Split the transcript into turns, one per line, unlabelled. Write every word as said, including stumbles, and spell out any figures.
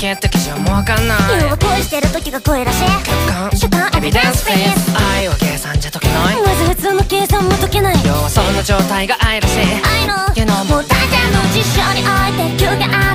けって基準もわかんない。
要は恋してる時が恋らしい。
客観
主観エビデンスフェイス。
愛は計算じゃ解けない。
まず普通の計算も解けない。
要はそんな状態が愛らしい。
愛の
けど
もう大抵の事象において究極